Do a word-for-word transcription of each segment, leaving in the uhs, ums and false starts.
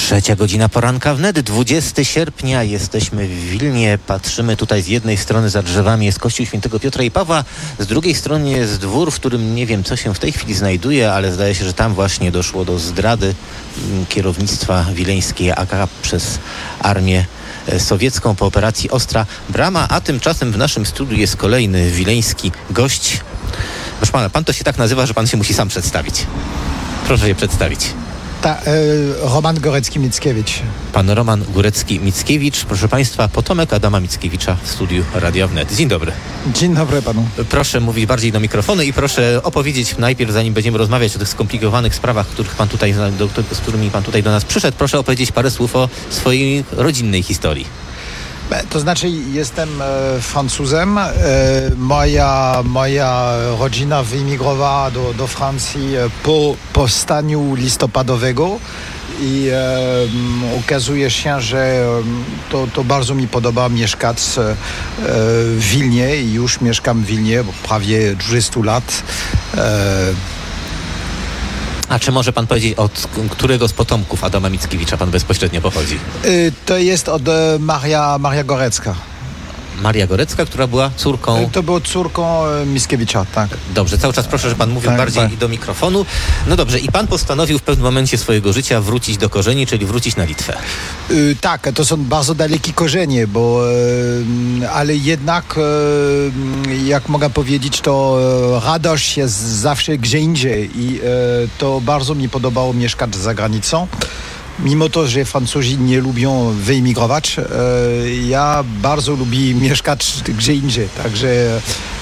Trzecia godzina poranka wnet, dwudziestego sierpnia. Jesteśmy w Wilnie. Patrzymy tutaj z jednej strony za drzewami jest kościół świętego Piotra i Pawła, z drugiej strony jest dwór, w którym nie wiem co się w tej chwili znajduje, ale zdaje się, że tam właśnie doszło do zdrady kierownictwa wileńskiej A K przez armię sowiecką po operacji Ostra Brama, a tymczasem w naszym studiu jest kolejny wileński gość. Proszę pana, pan to się tak nazywa, że pan się musi sam przedstawić. Proszę się przedstawić. Ta, e, Roman Górecki-Mickiewicz. Pan Roman Górecki-Mickiewicz, proszę państwa, potomek Adama Mickiewicza w studiu Radia Wnet. Dzień dobry. Dzień dobry panu. Proszę mówić bardziej do mikrofonu i proszę opowiedzieć najpierw, zanim będziemy rozmawiać o tych skomplikowanych sprawach, których pan tutaj, do, z którymi pan tutaj do nas przyszedł, proszę opowiedzieć parę słów o swojej rodzinnej historii. To znaczy jestem e, Francuzem. E, moja, moja rodzina wyemigrowała do, do Francji po powstaniu listopadowego i e, okazuje się, że to, to bardzo mi podoba mieszkać e, w Wilnie i już mieszkam w Wilnie prawie dwadzieścia lat. E, A czy może pan powiedzieć, od którego z potomków Adama Mickiewicza pan bezpośrednio pochodzi? To jest od Maria, Maria Górecka. Maria Górecka, która była córką... To była córką Mickiewicza, tak. Dobrze, cały czas proszę, że pan mówił tak, bardziej tak. do mikrofonu. No dobrze, i pan postanowił w pewnym momencie swojego życia wrócić do korzeni, czyli wrócić na Litwę. Yy, tak, to są bardzo dalekie korzenie, bo yy, ale jednak, yy, jak mogę powiedzieć, to yy, radość jest zawsze gdzie indziej i yy, to bardzo mi podobało mieszkać za granicą. Mimo to, że Francuzi nie lubią wyemigrować, e, ja bardzo lubię mieszkać gdzie indziej. Także e,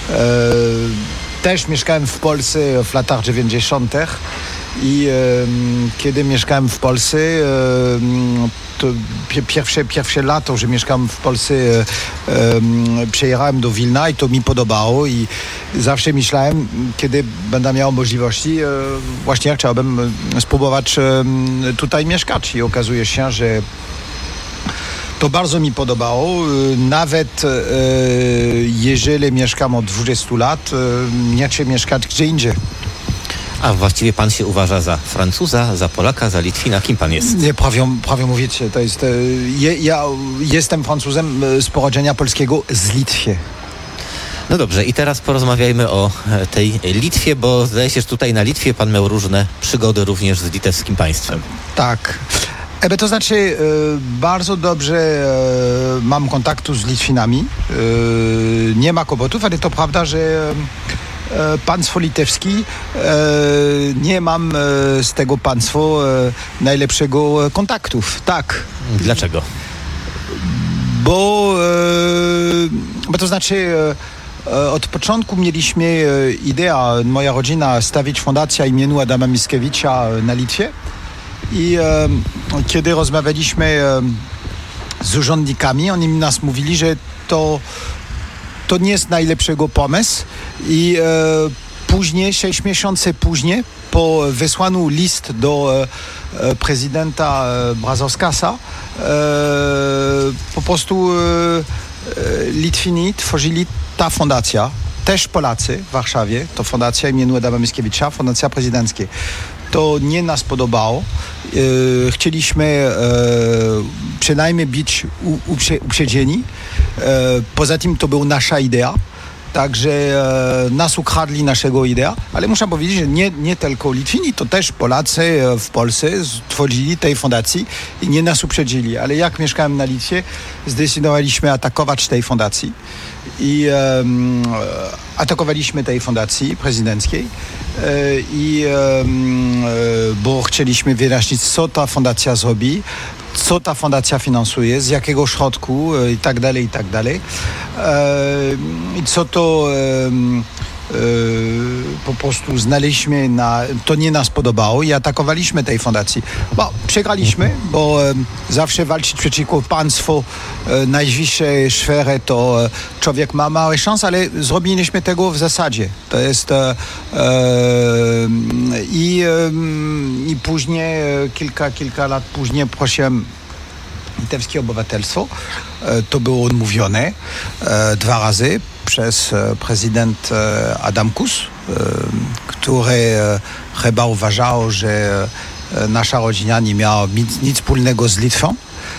też mieszkałem w Polsce w latach dziewięćdziesiątych i e, kiedy mieszkałem w Polsce, e, to pierwsze, pierwsze lato, że mieszkam w Polsce, e, e, przejechałem do Wilna i to mi podobało i zawsze myślałem, kiedy będę miał możliwości, e, właśnie chciałbym spróbować e, tutaj mieszkać i okazuje się, że to bardzo mi podobało. Nawet e, jeżeli mieszkam od dwudziestu lat, e, nie chcę mieszkać gdzie indziej. A właściwie pan się uważa za Francuza, za Polaka, za Litwina? Kim pan jest? Nie, prawie, prawie mówicie, to jest... Je, ja jestem Francuzem z pochodzenia polskiego z Litwy. No dobrze, i teraz porozmawiajmy o tej Litwie, bo zdaje się, że tutaj na Litwie pan miał różne przygody również z litewskim państwem. Tak. Ebe, to znaczy, e, bardzo dobrze e, mam kontaktu z Litwinami. E, nie ma kłopotów, ale to prawda, że e, państwo litewskie e, nie mam e, z tego państwa e, najlepszego kontaktów. Tak. Dlaczego? Bo, e, bo to znaczy... E, Od początku mieliśmy ideę, moja rodzina, stawić fundację imieniu Adama Mickiewicza na Litwie i e, kiedy rozmawialiśmy e, z urzędnikami, oni nas mówili, że to, to nie jest najlepszego pomysł i e, później, sześć miesięcy później, po wysłaniu list do e, prezydenta Brazauskasa, e, po prostu e, Litwini tworzyli ta fundacja, też Polacy w Warszawie, to fundacja imieniu Adama Mickiewicza, fundacja prezydencka. To nie nas podobało. E, chcieliśmy e, przynajmniej być u, uprze, uprzedzeni. E, poza tym to była nasza idea. Także e, nas ukradli naszego idea, ale muszę powiedzieć, że nie, nie tylko Litwini, to też Polacy w Polsce stworzyli tej fundacji i nie nas uprzedzili. Ale jak mieszkałem na Litwie, zdecydowaliśmy atakować tej fundacji i e, atakowaliśmy tej fundacji prezydenckiej e, i e, bo chcieliśmy wyjaśnić, co ta fundacja zrobi, co ta fundacja finansuje, z jakiego środku e, i tak dalej, i tak dalej. I co to e, e, po prostu znaleźliśmy, na, to nie nas podobało i atakowaliśmy tej fundacji. Bo przegraliśmy, bo e, zawsze walczyć przeciwko państwu e, najwyższe sfery to e, człowiek ma małe szanse, ale zrobiliśmy tego w zasadzie. To jest e, e, i, e, i później, e, kilka, kilka lat później prosiłem litewskie obywatelstwo. E, to było odmówione e, dwa razy przez e, prezydent e, Adamkus, e, który e, chyba uważał, że nasza rodzina nie miała nic, nic wspólnego z Litwą.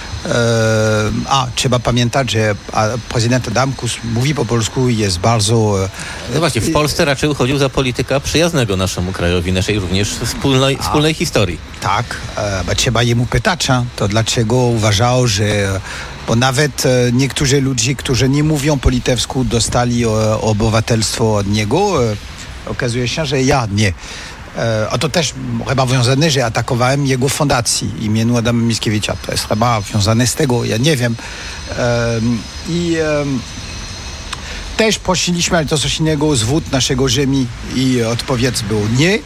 A, trzeba pamiętać, że prezydent Adamkus mówi po polsku i jest bardzo... No właśnie, w Polsce raczej uchodził za polityka przyjaznego naszemu krajowi, naszej również wspólnej, wspólnej historii. Tak, bo trzeba jemu pytać, to dlaczego uważał, że... Bo nawet niektórzy ludzie, którzy nie mówią po litewsku, dostali obywatelstwo od niego. Okazuje się, że ja nie. A to też chyba wiązane, że atakowałem jego fundacji imieniu Adama Mickiewicza. To jest chyba wiązane z tego, ja nie wiem. I też prosiliśmy, ale to coś innego, zwód naszego ziemi i odpowiedź był nie.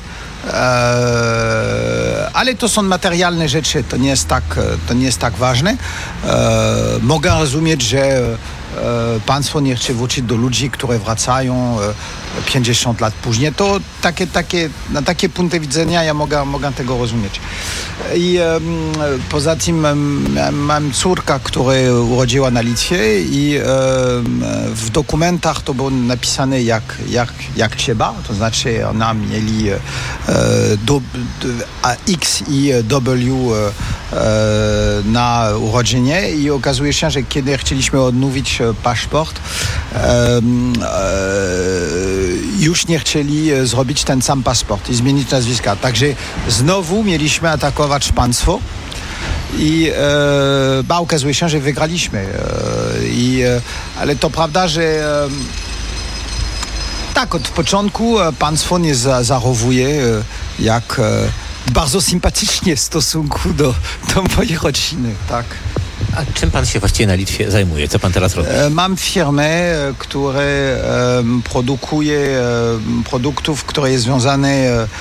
Ale to są materialne rzeczy, to nie jest tak, to nie jest tak ważne. Mogę rozumieć, że państwo nie chce wrócić do ludzi, które wracają pięćdziesiąt lat później. To takie, takie, na takie punkty widzenia ja mogę, mogę tego rozumieć. I um, poza tym um, mam córkę, która urodziła na Litwie i um, w dokumentach to było napisane jak, jak, jak trzeba. To znaczy ona mieli uh, do, do, X i W uh, na urodzenie i okazuje się, że kiedy chcieliśmy odnowić paszport, um, uh, już nie chcieli zrobić ten sam paszport i zmienić nazwiska. Także znowu mieliśmy atakować państwo i e, ba, okazuje się, że wygraliśmy. E, i, e, ale to prawda, że e, tak, od początku państwo nie za, zachowuje e, jak e, bardzo sympatycznie w stosunku do, do mojej rodziny, tak. A czym pan się właściwie na Litwie zajmuje? Co pan teraz robi? Mam firmę, która um, produkuje um, produktów, które jest związane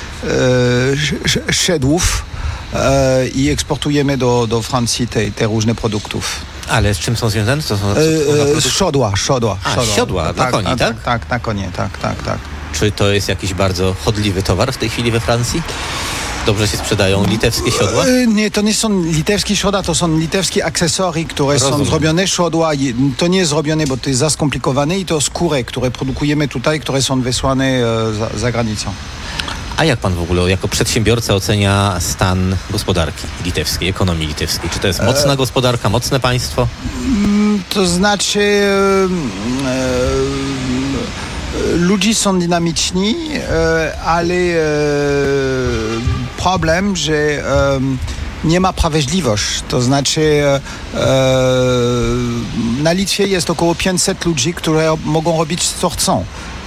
z um, szedłów um, i eksportujemy do, do Francji te, te różne produktów. Ale z czym są związane? Co są, co, co z szodła, szodła. A, szodła. siodła, na tak, koni, tak? Tak, tak, na konie, tak, tak, tak. Czy to jest jakiś bardzo chodliwy towar w tej chwili we Francji? Dobrze się sprzedają litewskie siodła? Nie, to nie są litewskie siodła, to są litewskie akcesory, które Rozumiem. są zrobione siodła. To nie jest zrobione, bo to jest za skomplikowane i to skóry, które produkujemy tutaj, które są wysłane za, za granicą. A jak pan w ogóle jako przedsiębiorca ocenia stan gospodarki litewskiej, ekonomii litewskiej? Czy to jest mocna e... gospodarka, mocne państwo? To znaczy... E... Ludzie są dynamiczni, ale problem, że nie ma sprawiedliwości. To znaczy na Litwie jest około pięćset ludzi, którzy mogą robić co chcą.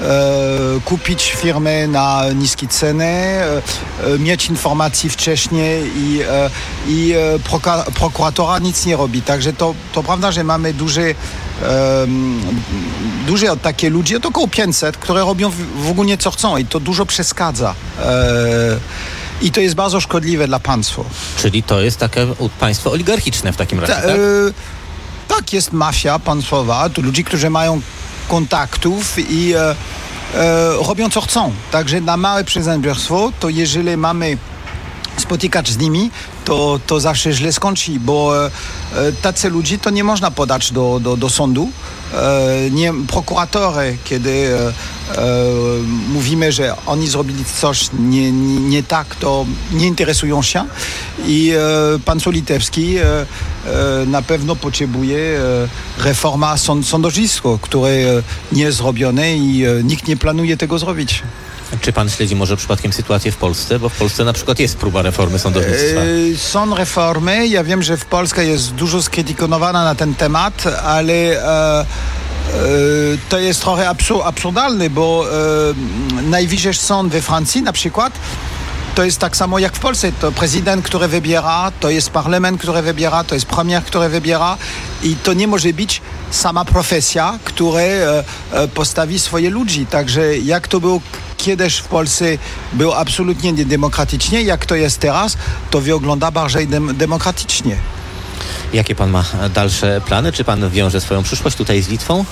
Kupić firmę na niskie ceny, mieć informacji wcześniej i, i prokuratora nic nie robi. Także to, to prawda, że mamy duże Um, duże od takie ludzi, to około pięćset, które robią w, w ogóle co chcą i to dużo przeszkadza. E, I to jest bardzo szkodliwe dla państwa. Czyli to jest takie państwo oligarchiczne w takim razie, Ta, tak? E, tak, jest mafia państwowa, to ludzie, którzy mają kontaktów i e, e, robią co chcą. Także na małe przedsiębiorstwo, to jeżeli mamy spotykać z nimi, to, to zawsze źle skończy, bo e, tacy ludzi to nie można podać do, do, do sądu. E, nie, prokuratory, kiedy e, e, mówimy, że oni zrobili coś nie, nie, nie tak, to nie interesują się i e, państwo litewskie e, e, na pewno potrzebuje e, reforma sąd, sądownictwa, które nie jest zrobione i e, nikt nie planuje tego zrobić. Czy pan śledzi może przypadkiem sytuację w Polsce? Bo w Polsce na przykład jest próba reformy sądownictwa. E, są reformy. Ja wiem, że w Polsce jest dużo skrytykowana na ten temat, ale e, e, to jest trochę absur- absurdalne, bo e, najwyższy sąd we Francji na przykład to jest tak samo jak w Polsce. To prezydent, który wybiera, to jest parlament, który wybiera, to jest premier, który wybiera i to nie może być sama profesja, która e, e, postawi swoje ludzi. Także jak to było kiedyś w Polsce, było absolutnie niedemokratycznie, jak to jest teraz, to wygląda bardziej dem- demokratycznie. Jakie pan ma dalsze plany? Czy pan wiąże swoją przyszłość tutaj z Litwą?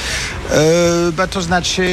E, to znaczy,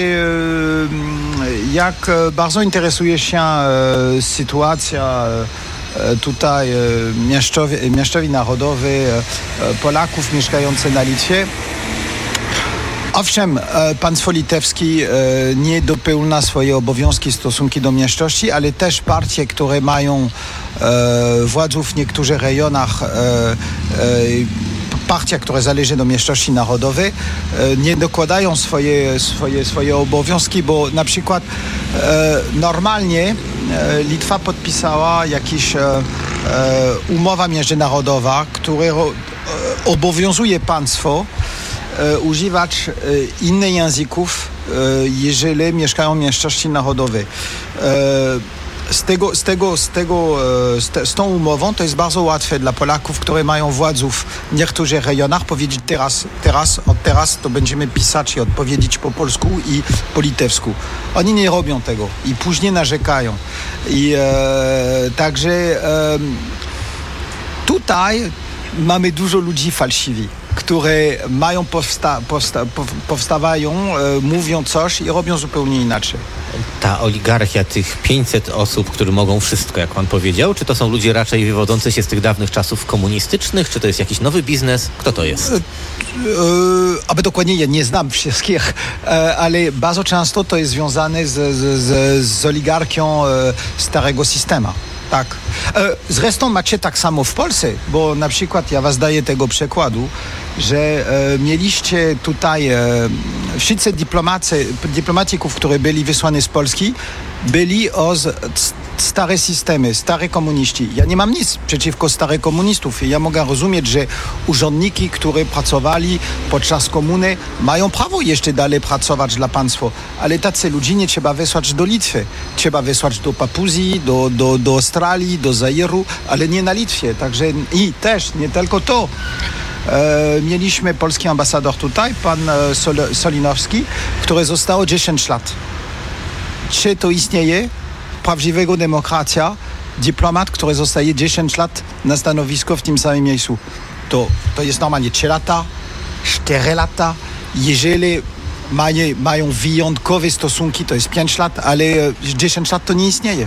e, jak bardzo interesuje się e, sytuacja e, tutaj e, mieszczowi, mieszczowi narodowi, e, Polaków mieszkających na Litwie. Owszem, państwo litewskie nie dopełnia swoje obowiązki, stosunki do mniejszości, ale też partie, które mają władzów w niektórych rejonach, partia, które zależy do mniejszości narodowej, nie dokładają swoje, swoje, swoje obowiązki, bo na przykład normalnie Litwa podpisała jakaś umowa międzynarodowa, która obowiązuje państwo używać innych języków, jeżeli mieszkają w mniejszości narodowej. Z, tego, z, tego, z, tego, z, te, z tą umową to jest bardzo łatwe dla Polaków, które mają władzów w niektórych rejonach, powiedzieć teraz, teraz, od teraz to będziemy pisać i odpowiedzieć po polsku i po litewsku. Oni nie robią tego i później narzekają. I e, także e, tutaj mamy dużo ludzi falszywi, które mają powsta, powsta, powstawają, e, mówią coś i robią zupełnie inaczej. Ta oligarchia, tych pięćset osób, które mogą wszystko, jak pan powiedział, czy to są ludzie raczej wywodzący się z tych dawnych czasów komunistycznych, czy to jest jakiś nowy biznes? Kto to jest? Aby dokładnie ja nie znam wszystkich, ale bardzo często to jest związane z, z, z oligarchią starego systemu. Tak. Zresztą macie tak samo w Polsce, bo na przykład ja was daję tego przykładu, że e, mieliście tutaj e, wszyscy dyplomacy, dyplomatyków, którzy byli wysłani z Polski, byli o z, stare systemy, stare komuniści. Ja nie mam nic przeciwko starych komunistów. Ja mogę rozumieć, że urzędniki, którzy pracowali podczas komuny, mają prawo jeszcze dalej pracować dla państwa, ale tacy ludzi nie trzeba wysłać do Litwy. Trzeba wysłać do Papuzji, do, do, do Australii, do Zairu, ale nie na Litwie. Także i też nie tylko to. E, mieliśmy polski ambasador tutaj, pan e, Sol, Solinowski, który został dziesięć lat. Czy to istnieje? Prawdziwego demokracja, dyplomat, który zostaje dziesięć lat na stanowisko w tym samym miejscu. To, to jest normalnie trzy lata, cztery lata. Jeżeli mają, mają wyjątkowe stosunki, to jest pięć lat, ale dziesięć lat to nie istnieje.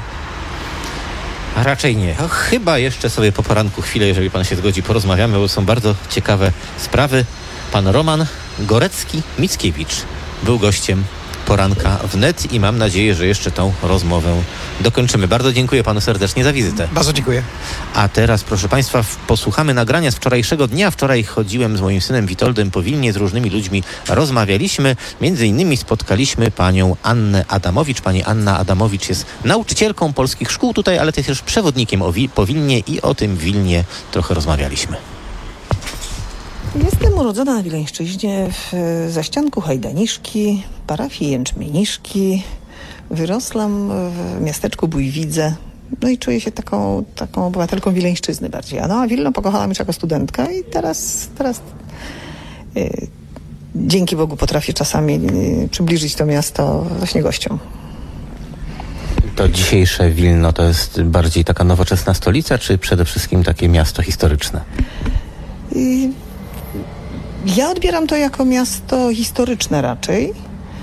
A raczej nie. O, chyba jeszcze sobie po poranku chwilę, jeżeli pan się zgodzi, porozmawiamy, bo są bardzo ciekawe sprawy. Pan Roman Gorecki-Mickiewicz był gościem poranka wnet i mam nadzieję, że jeszcze tą rozmowę dokończymy. Bardzo dziękuję panu serdecznie za wizytę. Bardzo dziękuję. A teraz, proszę państwa, posłuchamy nagrania z wczorajszego dnia. Wczoraj chodziłem z moim synem Witoldem po Wilnie, z różnymi ludźmi rozmawialiśmy. Między innymi spotkaliśmy panią Annę Adamowicz. Pani Anna Adamowicz jest nauczycielką polskich szkół tutaj, ale też przewodnikiem o Wi- po Wilnie i o tym Wilnie trochę rozmawialiśmy. Jestem urodzona na Wileńszczyźnie w zaścianku Hajdaniszki, parafii Jęczmieniszki. Wyrosłam w miasteczku Bójwidze. No i czuję się taką, taką obywatelką Wileńszczyzny bardziej. No a Wilno pokochałam już jako studentka i teraz, teraz yy, dzięki Bogu potrafię czasami yy, przybliżyć to miasto właśnie gościom. To dzisiejsze Wilno to jest bardziej taka nowoczesna stolica, czy przede wszystkim takie miasto historyczne? Yy, Ja odbieram to jako miasto historyczne raczej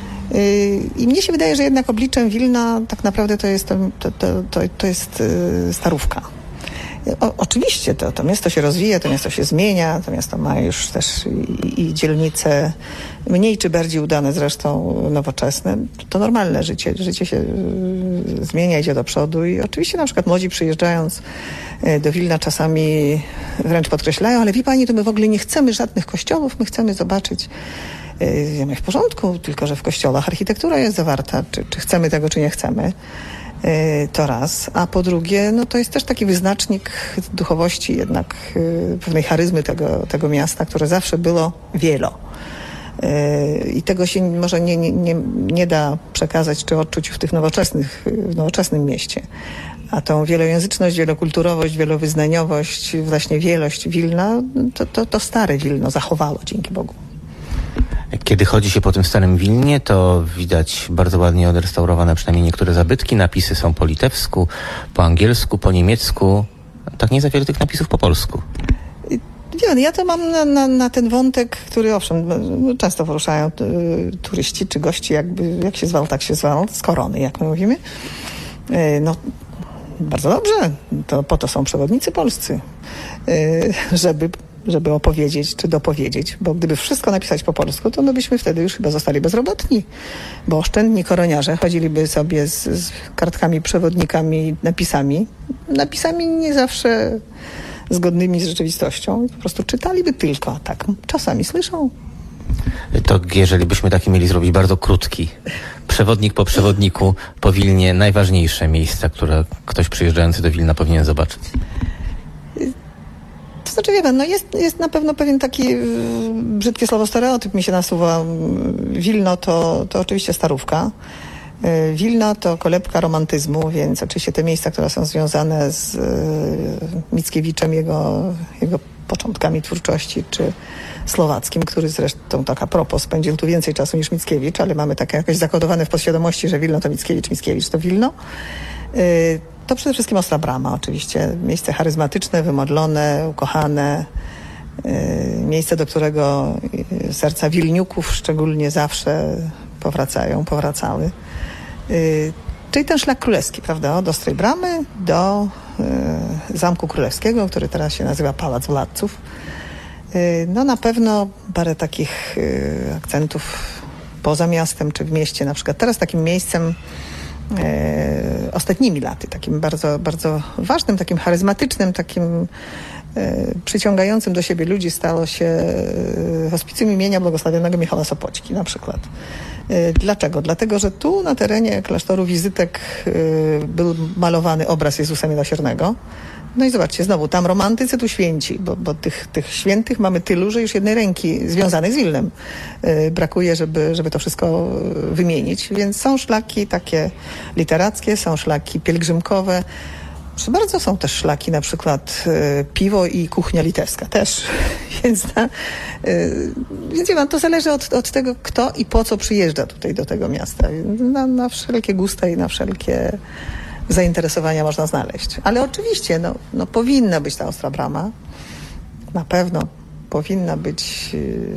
i mnie się wydaje, że jednak obliczem Wilna tak naprawdę to jest, to, to, to, to jest starówka. O, oczywiście to, to miasto się rozwija, to miasto się zmienia, to miasto ma już też i, i dzielnice mniej czy bardziej udane, zresztą nowoczesne. To normalne życie, życie się zmienia, idzie do przodu i oczywiście na przykład młodzi przyjeżdżając do Wilna czasami wręcz podkreślają, ale wie pani, to my w ogóle nie chcemy żadnych kościołów, my chcemy zobaczyć wiemy, w porządku, tylko że w kościołach architektura jest zawarta, czy, czy chcemy tego, czy nie chcemy. To raz, a po drugie, no to jest też taki wyznacznik duchowości jednak pewnej charyzmy tego, tego miasta, które zawsze było wielo. I tego się może nie, nie, nie, nie da przekazać czy odczuć w tych nowoczesnych, w nowoczesnym mieście. A tą wielojęzyczność, wielokulturowość, wielowyznaniowość, właśnie wielość Wilna, to, to, to stare Wilno zachowało, dzięki Bogu. Kiedy chodzi się po tym starym Wilnie, to widać bardzo ładnie odrestaurowane przynajmniej niektóre zabytki. Napisy są po litewsku, po angielsku, po niemiecku. Tak nie za wiele tych napisów po polsku. Ja to mam na, na, na ten wątek, który owszem, często poruszają y, turyści czy gości, jakby jak się zwał, tak się zwał, z korony, jak my mówimy. Y, no, bardzo dobrze, to po to są przewodnicy polscy, y, żeby żeby opowiedzieć czy dopowiedzieć, bo gdyby wszystko napisać po polsku, to my byśmy wtedy już chyba zostali bezrobotni, bo oszczędni koroniarze chodziliby sobie z, z kartkami, przewodnikami, napisami, napisami nie zawsze zgodnymi z rzeczywistością, po prostu czytaliby tylko, a tak czasami słyszą. To jeżeli byśmy taki mieli zrobić bardzo krótki przewodnik po przewodniku po Wilnie, najważniejsze miejsca, które ktoś przyjeżdżający do Wilna powinien zobaczyć. To znaczy, wie pan, no jest, jest na pewno pewien taki yy, brzydkie słowo stereotyp mi się nasuwa. Wilno to, to oczywiście Starówka. Yy, Wilno to kolebka romantyzmu, więc oczywiście te miejsca, które są związane z yy, Mickiewiczem, jego, jego początkami twórczości, czy Słowackim, który zresztą tak a propos spędził tu więcej czasu niż Mickiewicz, ale mamy takie jakoś zakodowane w podświadomości, że Wilno to Mickiewicz, Mickiewicz to Wilno. Yy, To przede wszystkim Ostra Brama, oczywiście. Miejsce charyzmatyczne, wymodlone, ukochane. Yy, miejsce, do którego serca Wilniuków szczególnie zawsze powracają, powracały. Yy, czyli ten szlak królewski, prawda? Od Ostrej Bramy do yy, Zamku Królewskiego, który teraz się nazywa Pałac Władców. Yy, no na pewno parę takich yy, akcentów poza miastem czy w mieście. Na przykład teraz takim miejscem E, ostatnimi laty, takim bardzo, bardzo ważnym, takim charyzmatycznym, takim e, przyciągającym do siebie ludzi stało się e, hospicjum imienia błogosławionego Michała Sopoćki na przykład. E, dlaczego? Dlatego, że tu na terenie klasztoru Wizytek e, był malowany obraz Jezusa Miłosiernego. No i zobaczcie, znowu, tam romantycy, tu święci, bo, bo tych, tych świętych mamy tylu, że już jednej ręki związanych z Wilnem yy, brakuje, żeby, żeby to wszystko wymienić. Więc są szlaki takie literackie, są szlaki pielgrzymkowe. Proszę bardzo, są też szlaki, na przykład yy, piwo i kuchnia litewska też. Więc, na, yy, więc ja, to zależy od, od tego, kto i po co przyjeżdża tutaj do tego miasta. Na, na wszelkie gusta i na wszelkie zainteresowania można znaleźć. Ale oczywiście, no, no powinna być ta Ostra Brama. Na pewno powinna być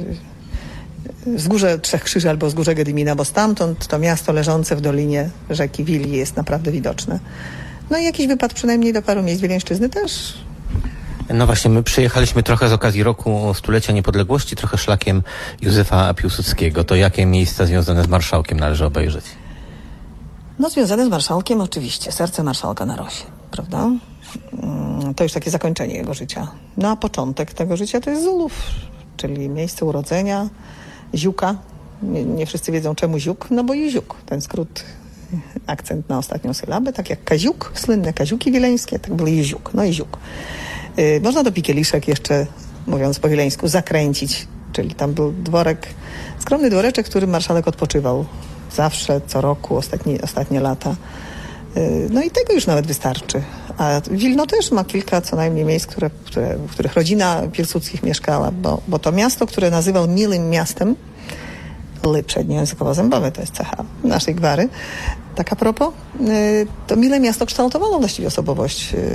yy, Wzgórze Trzech Krzyży albo Wzgórze Gedymina, bo stamtąd to miasto leżące w dolinie rzeki Wili jest naprawdę widoczne. No i jakiś wypad przynajmniej do paru miejsc Wileńszczyzny też. No właśnie, my przyjechaliśmy trochę z okazji roku stulecia niepodległości, trochę szlakiem Józefa Piłsudskiego. To jakie miejsca związane z marszałkiem należy obejrzeć? No związane z marszałkiem oczywiście. Serce marszałka na Rosie, prawda? To już takie zakończenie jego życia. No a początek tego życia to jest Zulów, czyli miejsce urodzenia Ziuka. Nie, nie wszyscy wiedzą czemu Ziuk, no bo Józiuk, ten skrót, akcent na ostatnią sylabę, tak jak Kaziuk, słynne Kaziuki wileńskie, tak był Józiuk, no i Ziuk. Yy, można do Pikieliszek jeszcze, mówiąc po wileńsku, zakręcić, czyli tam był dworek, skromny dworeczek, w którym marszałek odpoczywał zawsze, co roku, ostatnie, ostatnie lata. Yy, no i tego już nawet wystarczy. A Wilno też ma kilka co najmniej miejsc, które, które, w których rodzina Piłsudskich mieszkała, bo, bo to miasto, które nazywał milym miastem, ly przedniojęzykowo-zębowe, to jest cecha naszej gwary. Tak a propos, yy, to mile miasto kształtowało właściwie osobowość yy,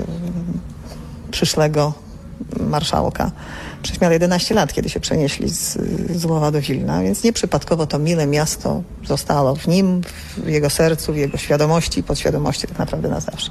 przyszłego marszałka. Przecież miał jedenaście lat, kiedy się przenieśli z, z Lwowa do Wilna, więc nieprzypadkowo to mile miasto zostało w nim, w jego sercu, w jego świadomości i podświadomości tak naprawdę na zawsze.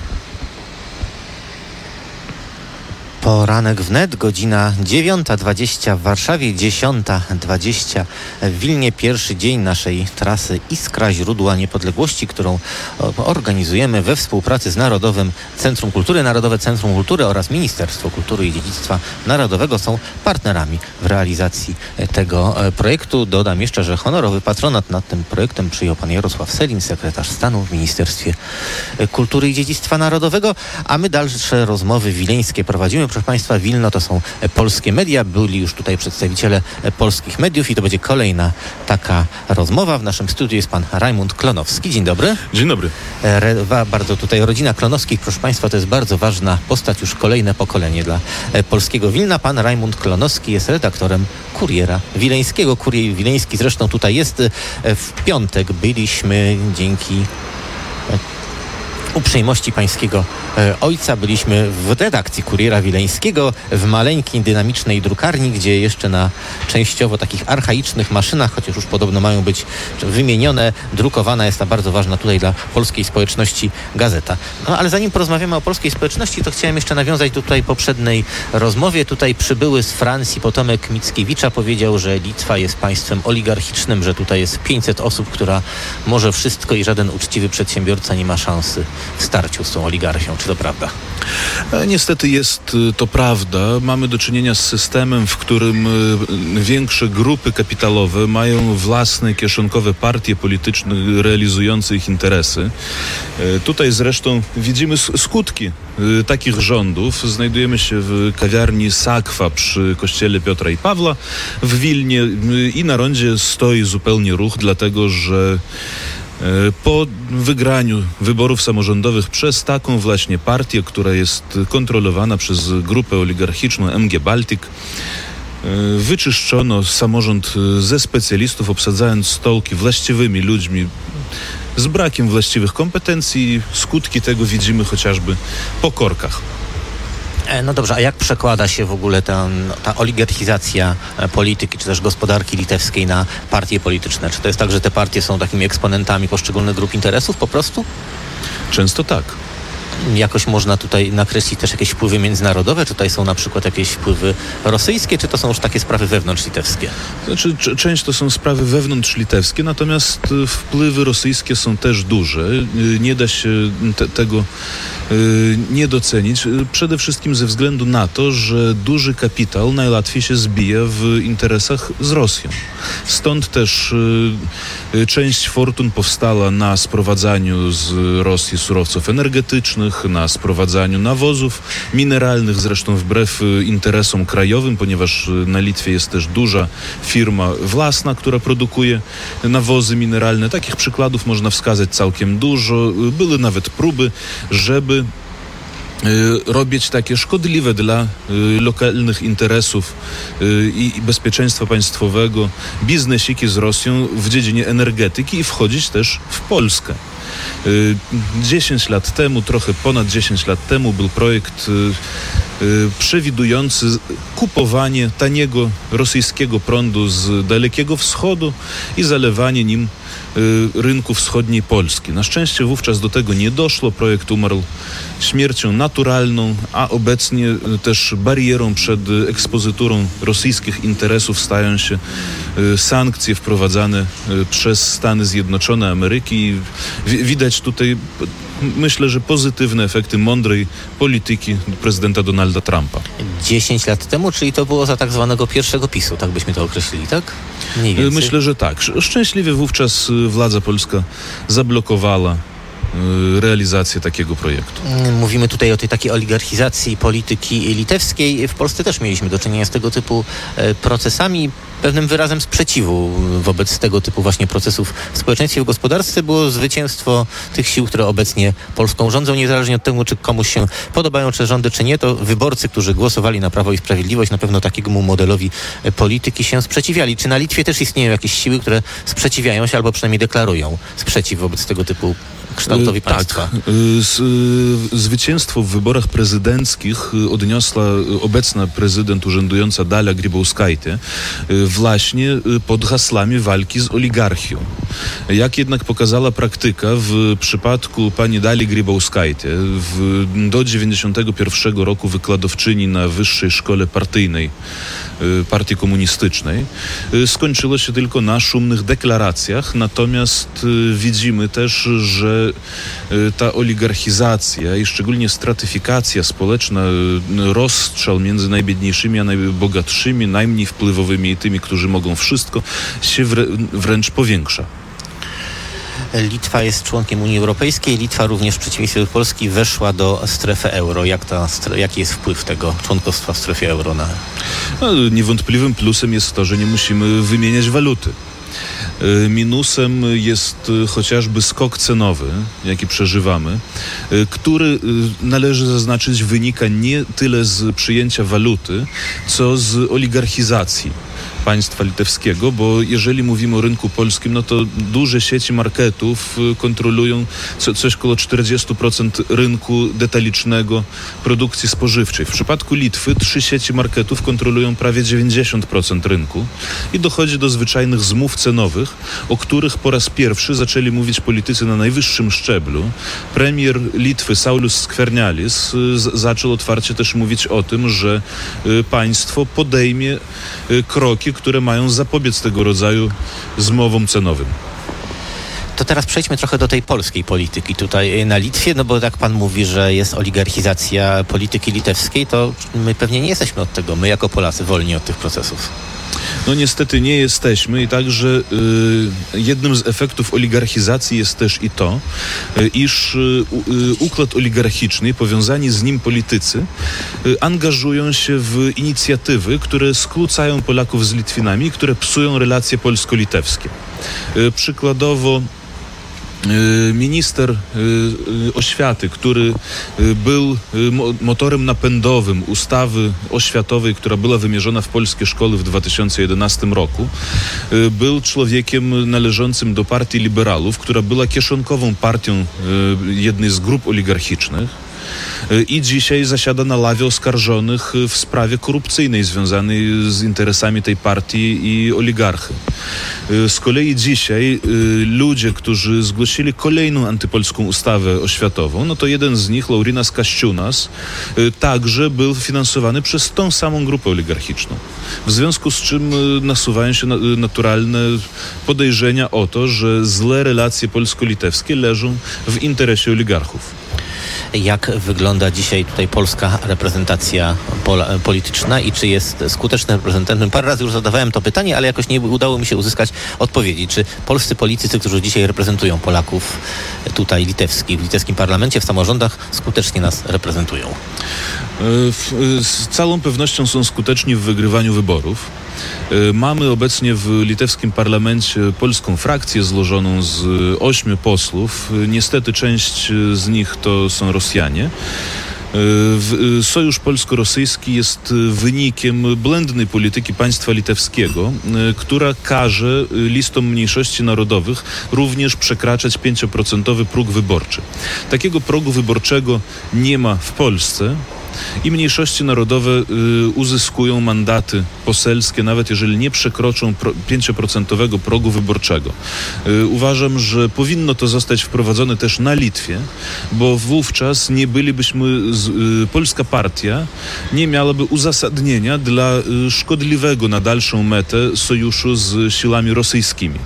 Poranek wnet, godzina dziewiąta dwadzieścia w Warszawie, dziesiąta dwadzieścia w Wilnie. Pierwszy dzień naszej trasy Iskra Źródła Niepodległości, którą organizujemy we współpracy z Narodowym Centrum Kultury. Narodowe Centrum Kultury oraz Ministerstwo Kultury i Dziedzictwa Narodowego są partnerami w realizacji tego projektu. Dodam jeszcze, że honorowy patronat nad tym projektem przyjął pan Jarosław Sellin, sekretarz stanu w Ministerstwie Kultury i Dziedzictwa Narodowego, a my dalsze rozmowy wileńskie prowadzimy. Proszę Państwa, Wilno to są polskie media. Byli już tutaj przedstawiciele polskich mediów i to będzie kolejna taka rozmowa. W naszym studiu jest pan Rajmund Klonowski. Dzień dobry. Dzień dobry. Re, bardzo tutaj rodzina Klonowskich, proszę Państwa, to jest bardzo ważna postać, już kolejne pokolenie dla polskiego Wilna. Pan Rajmund Klonowski jest redaktorem Kuriera Wileńskiego. Kurier Wileński zresztą tutaj jest. W piątek byliśmy dzięki uprzejmości pańskiego e, ojca byliśmy w redakcji Kuriera Wileńskiego w maleńkiej, dynamicznej drukarni, gdzie jeszcze na częściowo takich archaicznych maszynach, chociaż już podobno mają być wymienione, drukowana jest ta bardzo ważna tutaj dla polskiej społeczności gazeta. No ale zanim porozmawiamy o polskiej społeczności, to chciałem jeszcze nawiązać do tutaj poprzedniej rozmowie. Tutaj przybyły z Francji potomek Mickiewicza powiedział, że Litwa jest państwem oligarchicznym, że tutaj jest pięćset osób, która może wszystko i żaden uczciwy przedsiębiorca nie ma szansy w starciu z tą oligarchią. Czy to prawda? Niestety jest to prawda. Mamy do czynienia z systemem, w którym większe grupy kapitalowe mają własne kieszonkowe partie polityczne realizujące ich interesy. Tutaj zresztą widzimy skutki takich rządów. Znajdujemy się w kawiarni Sakwa przy kościele Piotra i Pawła w Wilnie i na rondzie stoi zupełnie ruch, dlatego że po wygraniu wyborów samorządowych przez taką właśnie partię, która jest kontrolowana przez grupę oligarchiczną M G Baltic, wyczyszczono samorząd ze specjalistów, obsadzając stołki właściwymi ludźmi z brakiem właściwych kompetencji. Skutki tego widzimy chociażby po korkach. No dobrze, a jak przekłada się w ogóle ta, ta oligarchizacja polityki, czy też gospodarki litewskiej na partie polityczne? Czy to jest tak, że te partie są takimi eksponentami poszczególnych grup interesów po prostu? Często tak. Jakoś można tutaj nakreślić też jakieś wpływy międzynarodowe? Czy tutaj są na przykład jakieś wpływy rosyjskie, czy to są już takie sprawy wewnątrzlitewskie? Znaczy, c- część to są sprawy wewnątrzlitewskie, natomiast wpływy rosyjskie są też duże. Nie da się te- tego y, nie docenić. Przede wszystkim ze względu na to, że duży kapitał najłatwiej się zbija w interesach z Rosją. Stąd też y, część fortun powstała na sprowadzaniu z Rosji surowców energetycznych, na sprowadzaniu nawozów mineralnych, zresztą wbrew interesom krajowym, ponieważ na Litwie jest też duża firma własna, która produkuje nawozy mineralne. Takich przykładów można wskazać całkiem dużo. Były nawet próby, żeby robić takie szkodliwe dla y, lokalnych interesów y, i bezpieczeństwa państwowego biznesiki z Rosją w dziedzinie energetyki i wchodzić też w Polskę. dziesięć lat temu, trochę ponad dziesięć lat temu był projekt y, y, przewidujący kupowanie taniego rosyjskiego prądu z Dalekiego Wschodu i zalewanie nim y, rynku wschodniej Polski. Na szczęście wówczas do tego nie doszło. Projekt umarł śmiercią naturalną, a obecnie y, też barierą przed ekspozyturą rosyjskich interesów stają się y, sankcje wprowadzane y, przez Stany Zjednoczone Ameryki. W, widać tutaj, myślę, że pozytywne efekty mądrej polityki prezydenta Donalda Trumpa. dziesięć lat temu, czyli to było za tak zwanego pierwszego PiSu, tak byśmy to określili, tak? Mniej więcej. Myślę, że tak. Szczęśliwie wówczas władza polska zablokowała realizację takiego projektu. Mówimy tutaj o tej takiej oligarchizacji polityki litewskiej. W Polsce też mieliśmy do czynienia z tego typu procesami. Pewnym wyrazem sprzeciwu wobec tego typu właśnie procesów w społeczeństwie i w gospodarce było zwycięstwo tych sił, które obecnie Polską rządzą. Niezależnie od tego, czy komuś się podobają czy rządy, czy nie, to wyborcy, którzy głosowali na Prawo i Sprawiedliwość, na pewno takiemu modelowi polityki się sprzeciwiali. Czy na Litwie też istnieją jakieś siły, które sprzeciwiają się albo przynajmniej deklarują sprzeciw wobec tego typu kształtowi państwa? Tak. Zwycięstwo w wyborach prezydenckich odniosła obecna prezydent urzędująca Dalia Grybauskaitė właśnie pod haslami walki z oligarchią. Jak jednak pokazała praktyka, w przypadku pani Dalii Grybauskaitė w, do dziewięćdziesiątego pierwszego roku wykładowczyni na wyższej szkole partyjnej Partii Komunistycznej, skończyło się tylko na szumnych deklaracjach, natomiast widzimy też, że ta oligarchizacja i szczególnie stratyfikacja społeczna, rozstrzał między najbiedniejszymi a najbogatszymi, najmniej wpływowymi i tymi, którzy mogą wszystko, się wrę- wręcz powiększa. Litwa jest członkiem Unii Europejskiej. Litwa również w przeciwieństwie do Polski weszła do strefy euro. Jak ta, jaki jest wpływ tego członkostwa w strefie euro na... No, niewątpliwym plusem jest to, że nie musimy wymieniać waluty. Minusem jest chociażby skok cenowy, jaki przeżywamy, który, należy zaznaczyć, wynika nie tyle z przyjęcia waluty, co z oligarchizacji. państwa litewskiego, bo jeżeli mówimy o rynku polskim, no to duże sieci marketów kontrolują co, coś około czterdzieści procent rynku detalicznego produkcji spożywczej. W przypadku Litwy trzy sieci marketów kontrolują prawie dziewięćdziesiąt procent rynku i dochodzi do zwyczajnych zmów cenowych, o których po raz pierwszy zaczęli mówić politycy na najwyższym szczeblu. Premier Litwy Saulius Skvernelis z, zaczął otwarcie też mówić o tym, że y, państwo podejmie y, kroki, które mają zapobiec tego rodzaju zmowom cenowym. To teraz przejdźmy trochę do tej polskiej polityki tutaj na Litwie, no bo jak pan mówi, że jest oligarchizacja polityki litewskiej, to my pewnie nie jesteśmy od tego, my jako Polacy wolni od tych procesów. No niestety nie jesteśmy i także y, jednym z efektów oligarchizacji jest też i to, y, iż y, y, układ oligarchiczny, powiązani z nim politycy y, angażują się w inicjatywy, które skłócają Polaków z Litwinami, które psują relacje polsko-litewskie. Y, przykładowo minister oświaty, który był motorem napędowym ustawy oświatowej, która była wymierzona w polskie szkoły w dwa tysiące jedenastym roku, był człowiekiem należącym do partii liberałów, która była kieszonkową partią jednej z grup oligarchicznych. I dzisiaj zasiada na ławie oskarżonych w sprawie korupcyjnej związanej z interesami tej partii i oligarchy. Z kolei dzisiaj ludzie, którzy zgłosili kolejną antypolską ustawę oświatową, no to jeden z nich, Laurynas Kasčiūnas, także był finansowany przez tą samą grupę oligarchiczną. W związku z czym nasuwają się naturalne podejrzenia o to, że złe relacje polsko-litewskie leżą w interesie oligarchów. Jak wygląda dzisiaj tutaj polska reprezentacja pola, polityczna i czy jest skutecznym reprezentantem? Parę razy już zadawałem to pytanie, ale jakoś nie udało mi się uzyskać odpowiedzi. Czy polscy politycy, którzy dzisiaj reprezentują Polaków tutaj litewskich, w litewskim parlamencie, w samorządach, skutecznie nas reprezentują? Z całą pewnością są skuteczni w wygrywaniu wyborów. Mamy obecnie w litewskim parlamencie polską frakcję złożoną z ośmiu posłów. Niestety część z nich to są Rosjanie. Sojusz polsko-rosyjski jest wynikiem błędnej polityki państwa litewskiego, która każe listom mniejszości narodowych również przekraczać pięcioprocentowy próg wyborczy. Takiego progu wyborczego nie ma w Polsce. I mniejszości narodowe y, uzyskują mandaty poselskie, nawet jeżeli nie przekroczą pięcioprocentowego progu wyborczego. Y, uważam, że powinno to zostać wprowadzone też na Litwie, bo wówczas nie bylibyśmy, z, y, polska partia nie miałaby uzasadnienia dla y, szkodliwego na dalszą metę sojuszu z siłami rosyjskimi.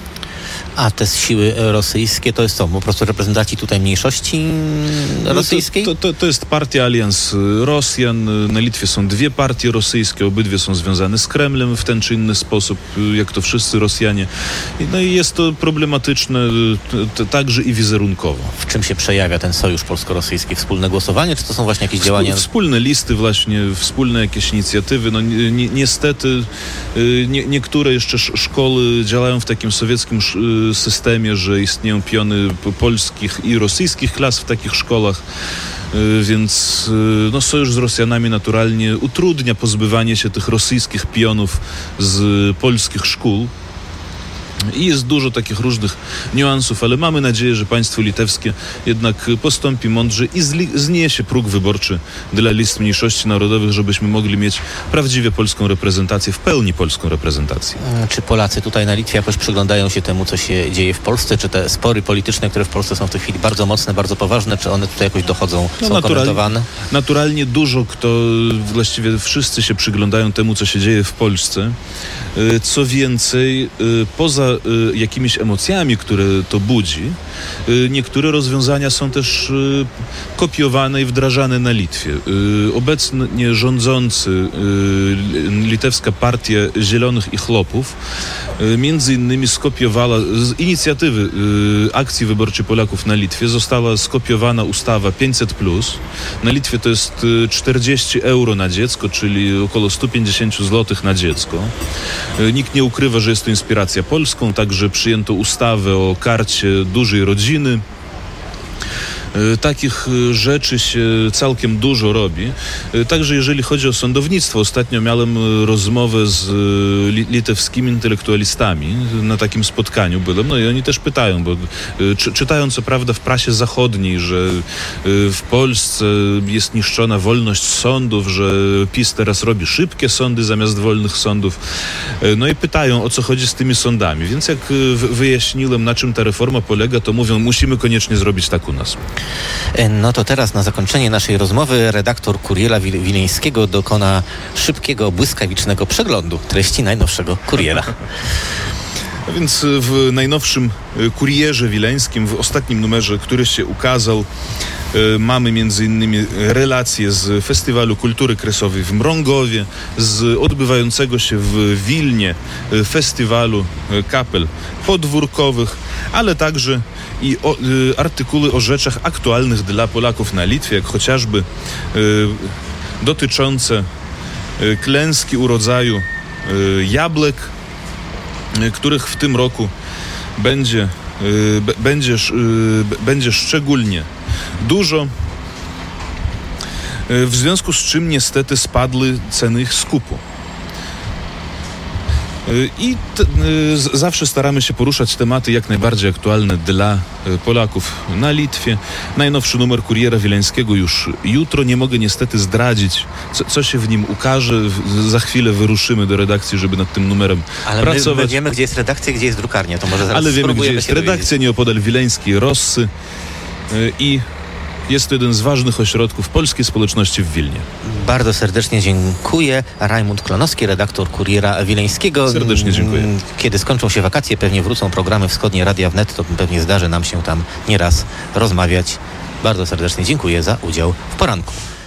A te siły rosyjskie to jest co? Po prostu reprezentanci tutaj mniejszości rosyjskiej? No to, to, to jest partia Alians Rosjan. Na Litwie są dwie partie rosyjskie, obydwie są związane z Kremlem w ten czy inny sposób, jak to wszyscy Rosjanie. No i jest to problematyczne t, także i wizerunkowo. W czym się przejawia ten sojusz polsko-rosyjski? Wspólne głosowanie, czy to są właśnie jakieś Wspól, działania? Wspólne listy właśnie, wspólne jakieś inicjatywy. No ni, ni, niestety nie, niektóre jeszcze szkoły działają w takim sowieckim systemie, że istnieją piony polskich i rosyjskich klas w takich szkołach, więc no, sojusz z Rosjanami naturalnie utrudnia pozbywanie się tych rosyjskich pionów z polskich szkół. I jest dużo takich różnych niuansów, ale mamy nadzieję, że państwo litewskie jednak postąpi mądrze i zli- zniesie próg wyborczy dla list mniejszości narodowych, żebyśmy mogli mieć prawdziwie polską reprezentację, w pełni polską reprezentację. Czy Polacy tutaj na Litwie jakoś przyglądają się temu, co się dzieje w Polsce? Czy te spory polityczne, które w Polsce są w tej chwili bardzo mocne, bardzo poważne, czy one tutaj jakoś dochodzą, no, są naturalnie, komentowane? Naturalnie dużo kto, właściwie wszyscy się przyglądają temu, co się dzieje w Polsce. Co więcej, poza jakimiś emocjami, które to budzi, niektóre rozwiązania są też kopiowane i wdrażane na Litwie. Obecnie rządzący litewska partia Zielonych i Chlopów między innymi skopiowała z inicjatywy akcji wyborczej Polaków na Litwie została skopiowana ustawa pięćset plus. Na Litwie to jest czterdzieści euro na dziecko, czyli około sto pięćdziesiąt złotych na dziecko. Nikt nie ukrywa, że jest to inspiracja polską, także przyjęto ustawę o karcie dużej rodziny. Takich rzeczy się całkiem dużo robi. Także jeżeli chodzi o sądownictwo, ostatnio miałem rozmowę z litewskimi intelektualistami. Na takim spotkaniu byłem. No i oni też pytają, bo czy, czytają co prawda w prasie zachodniej, że w Polsce jest niszczona wolność sądów, że PiS teraz robi szybkie sądy zamiast wolnych sądów. No i pytają, o co chodzi z tymi sądami. Więc jak wyjaśniłem, na czym ta reforma polega, to mówią, musimy koniecznie zrobić tak u nas. No to teraz na zakończenie naszej rozmowy redaktor Kuriera Wileńskiego dokona szybkiego, błyskawicznego przeglądu treści najnowszego Kuriera. A więc w najnowszym Kurierze Wileńskim, w ostatnim numerze, który się ukazał, mamy między innymi relacje z Festiwalu Kultury Kresowej w Mrągowie, z odbywającego się w Wilnie Festiwalu Kapel Podwórkowych, ale także i o, y, artykuły o rzeczach aktualnych dla Polaków na Litwie, jak chociażby y, dotyczące y, klęski urodzaju y, jabłek, y, których w tym roku będzie, y, b, będzie, y, b, będzie szczególnie dużo, y, w związku z czym niestety spadły ceny ich skupu. I t, z, zawsze staramy się poruszać tematy jak najbardziej aktualne dla Polaków na Litwie. Najnowszy numer Kuriera Wileńskiego już jutro. Nie mogę niestety zdradzić, co, co się w nim ukaże. Za chwilę wyruszymy do redakcji, żeby nad tym numerem Ale pracować. My, my wiemy, gdzie jest redakcja, gdzie jest drukarnia. To może zaraz Ale wiemy, gdzie jest redakcja, dowiedzieć. nieopodal Wileńskiej Rossy. I jest to jeden z ważnych ośrodków polskiej społeczności w Wilnie. Bardzo serdecznie dziękuję. Rajmund Klonowski, redaktor Kuriera Wileńskiego. Serdecznie dziękuję. Kiedy skończą się wakacje, pewnie wrócą programy Wschodnie Radia Wnet, to pewnie zdarzy nam się tam nieraz rozmawiać. Bardzo serdecznie dziękuję za udział w poranku.